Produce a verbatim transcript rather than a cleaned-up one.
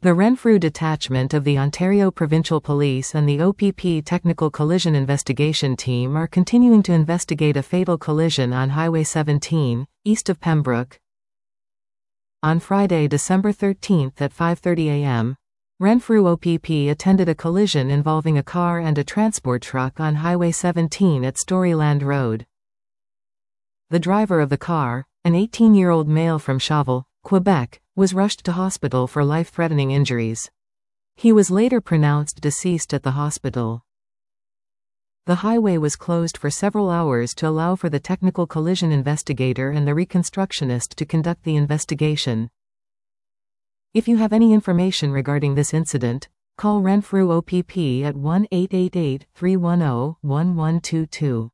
The Renfrew Detachment of the Ontario Provincial Police and the O P P Technical Collision Investigation Team are continuing to investigate a fatal collision on Highway seventeen, east of Pembroke. On Friday, December thirteenth at five thirty a m, Renfrew O P P attended a collision involving a car and a transport truck on Highway seventeen at Storyland Road. The driver of the car, an eighteen-year-old male from Chavel, Quebec, was rushed to hospital for life-threatening injuries. He was later pronounced deceased at the hospital. The highway was closed for several hours to allow for the technical collision investigator and the reconstructionist to conduct the investigation. If you have any information regarding this incident, call Renfrew O P P at one eight eight eight, three one zero, one one two two.